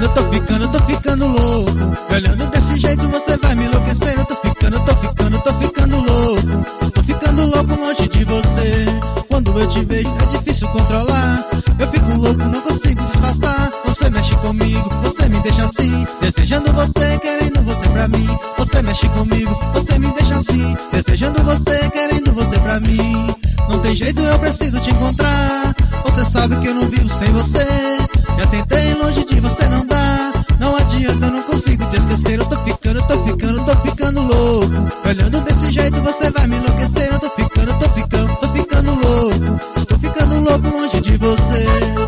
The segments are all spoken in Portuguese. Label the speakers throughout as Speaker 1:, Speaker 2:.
Speaker 1: tô ficando louco. Olhando desse jeito você vai me enlouquecer. Eu tô ficando louco. Estou ficando louco longe de você. Quando eu te vejo é difícil controlar. Eu fico louco, não consigo disfarçar. Você mexe comigo, você me deixa assim, desejando você, querendo você pra mim. Você mexe comigo, você me deixa assim, desejando você, querendo você pra mim. Não tem jeito, eu preciso te encontrar. Você sabe que eu não vivo sem você. Já tentei, longe de você não dá. Não adianta, eu não consigo te esquecer. Eu tô ficando louco. Olhando desse jeito você vai me enlouquecer. Eu tô ficando louco. Estou ficando louco longe de você.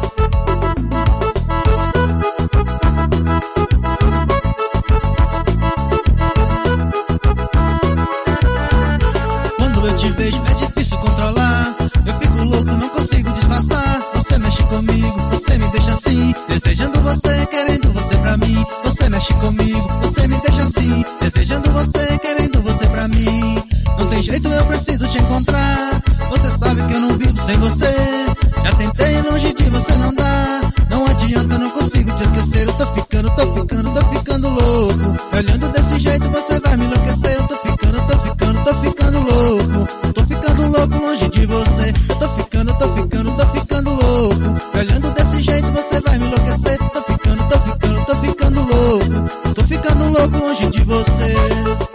Speaker 1: Quando eu te vejo é difícil controlar. Eu fico louco, não consigo disfarçar. Você mexe comigo, você me deixa assim, desejando você, querendo você pra mim. Você mexe comigo, você me deixa assim, desejando você, querendo você pra mim. Não tem jeito, eu preciso te encontrar. Você sabe que eu não vivo sem você. Já tentei, longe de você não dá. Não adianta, eu não consigo te esquecer. Eu tô ficando louco. Olhando desse jeito você vai me enlouquecer. Eu tô ficando louco. Tô ficando louco longe de você. Eu tô ficando louco. Olhando desse jeito você vai me enlouquecer. Tô ficando louco. Tô ficando louco longe de você.